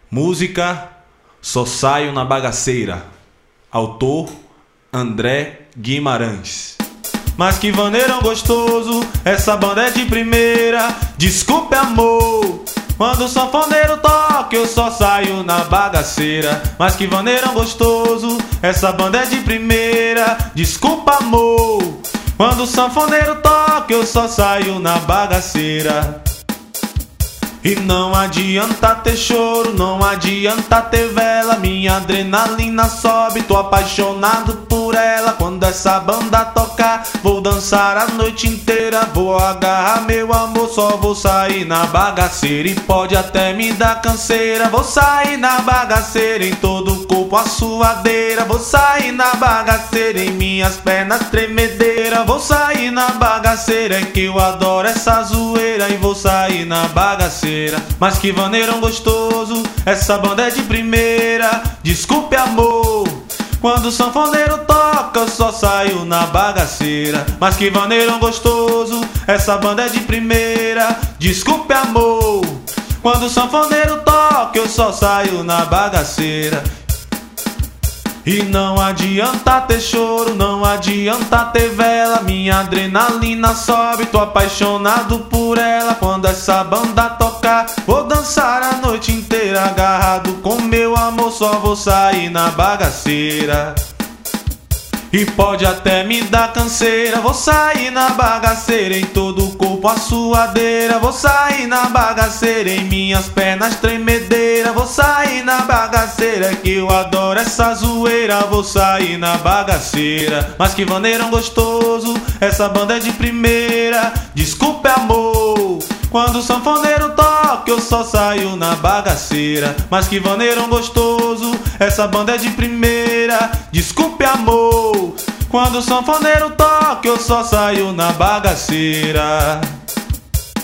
Música Só Saio na Bagaceira. Autor André Guimarães. Mas que vaneirão gostoso, essa banda é de primeira. Desculpe amor, quando o sanfoneiro toca eu só saio na bagaceira. Mas que vaneirão gostoso, essa banda é de primeira. Desculpa amor, quando o sanfoneiro toca eu só saio na bagaceira. E não adianta ter choro, não adianta ter vela. Minha adrenalina sobe, tô apaixonado por ela. Quando essa banda tocar, vou dançar a noite inteira. Vou agarrar meu amor, só vou sair na bagaceira. E pode até me dar canseira. Vou sair na bagaceira, em todo o corpo a suadeira. Vou sair na bagaceira, em minhas pernas tremedeira. Vou sair na bagaceira, é que eu adoro essa zoeira. E vou sair na bagaceira. Mas que vaneirão gostoso, essa banda é de primeira. Desculpe amor, quando o sanfoneiro toca eu só saio na bagaceira. Mas que vaneirão gostoso, essa banda é de primeira. Desculpe amor, quando o sanfoneiro toca eu só saio na bagaceira. E não adianta ter choro, não adianta ter vela. Minha adrenalina sobe, tô apaixonado por ela. Quando essa banda tocar, vou dançar a noite inteira. Agarrado com meu amor, só vou sair na bagaceira. E pode até me dar canseira. Vou sair na bagaceira, em todo o corpo a suadeira. Vou sair na bagaceira, em minhas pernas tremedeira. Vou sair na bagaceira, que eu adoro essa zoeira. Vou sair na bagaceira. Mas que vaneirão gostoso, essa banda é de primeira. Desculpe amor, quando o sanfoneiro toca eu só saio na bagaceira. Mas que vaneirão gostoso, essa banda é de primeira. Desculpe amor, quando o sanfoneiro toca eu só saio na bagaceira.